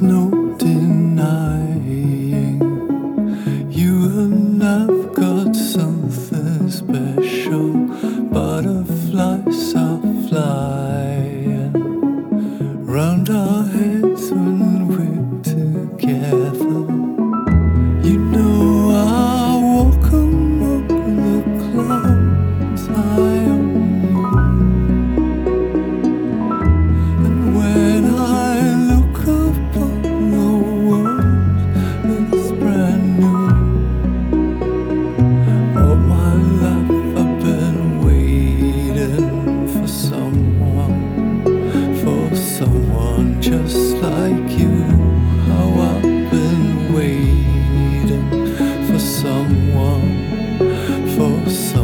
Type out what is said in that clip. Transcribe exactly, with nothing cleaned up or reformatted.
no denying you and I've got something special. Butterflies are flying round our heads when we're together. You know I walk among the clouds high on you, and when I look upon the world, it's brand new. All my life I've been waiting for someone, for someone just like you. How I've been waiting for someone, for someone